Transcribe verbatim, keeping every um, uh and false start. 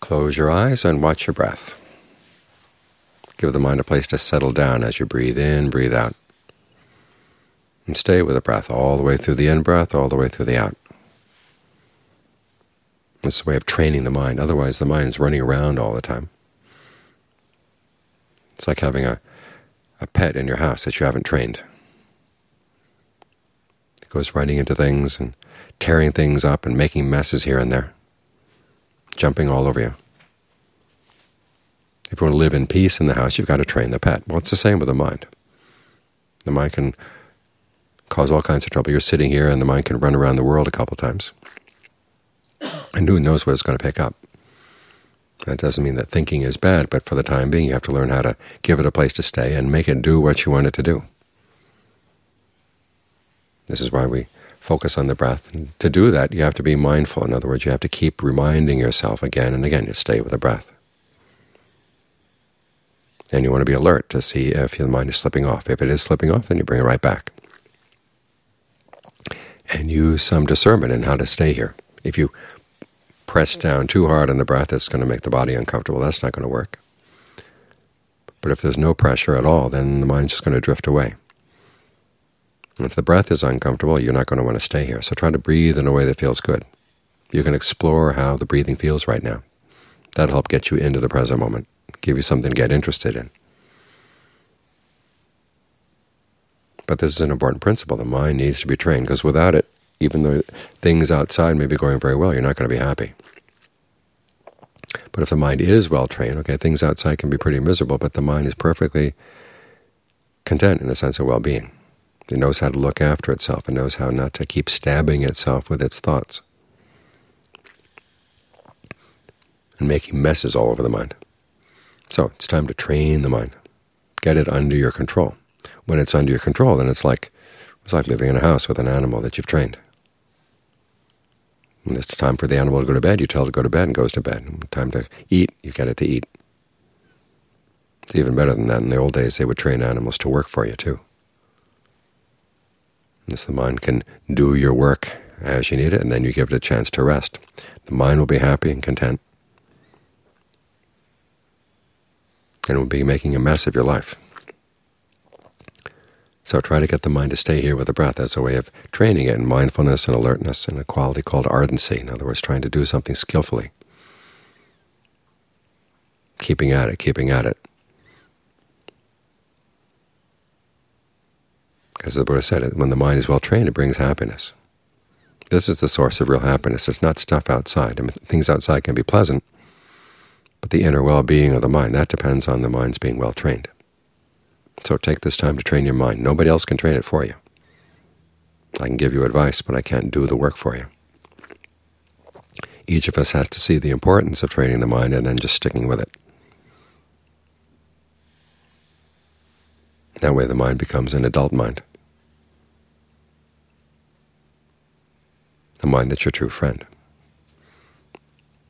Close your eyes and watch your breath. Give the mind a place to settle down as you breathe in, breathe out. And stay with the breath all the way through the in-breath, all the way through the out. This is a way of training the mind. Otherwise the mind's running around all the time. It's like having a, a pet in your house that you haven't trained. It goes running into things and tearing things up and making messes here and there, jumping all over you. If you want to live in peace in the house, you've got to train the pet. Well, it's the same with the mind. The mind can cause all kinds of trouble. You're sitting here and the mind can run around the world a couple times. And who knows what it's going to pick up. That doesn't mean that thinking is bad, but for the time being you have to learn how to give it a place to stay and make it do what you want it to do. This is why we focus on the breath. And to do that, you have to be mindful. In other words, you have to keep reminding yourself again and again to stay with the breath. And you want to be alert to see if your mind is slipping off. If it is slipping off, then you bring it right back. And use some discernment in how to stay here. If you press down too hard on the breath, it's going to make the body uncomfortable. That's not going to work. But if there's no pressure at all, then the mind's just going to drift away. And if the breath is uncomfortable, you're not going to want to stay here. So try to breathe in a way that feels good. You can explore how the breathing feels right now. That'll help get you into the present moment, give you something to get interested in. But this is an important principle. The mind needs to be trained, because without it, even though things outside may be going very well, you're not going to be happy. But if the mind is well trained, okay, things outside can be pretty miserable, but the mind is perfectly content in a sense of well-being. It knows how to look after itself. It knows how not to keep stabbing itself with its thoughts and making messes all over the mind. So it's time to train the mind. Get it under your control. When it's under your control, then it's like it's like living in a house with an animal that you've trained. When it's time for the animal to go to bed, you tell it to go to bed and goes to bed. When time to eat, you get it to eat. It's even better than that. In the old days, they would train animals to work for you too. This, the mind can do your work as you need it, and then you give it a chance to rest. The mind will be happy and content, and it will be making a mess of your life. So try to get the mind to stay here with the breath as a way of training it in mindfulness and alertness and a quality called ardency. In other words, trying to do something skillfully. Keeping at it, keeping at it. As the Buddha said, when the mind is well trained, it brings happiness. This is the source of real happiness. It's not stuff outside. I mean, things outside can be pleasant, but the inner well-being of the mind, that depends on the mind's being well trained. So take this time to train your mind. Nobody else can train it for you. I can give you advice, but I can't do the work for you. Each of us has to see the importance of training the mind and then just sticking with it. That way the mind becomes an adult mind, a mind that's your true friend.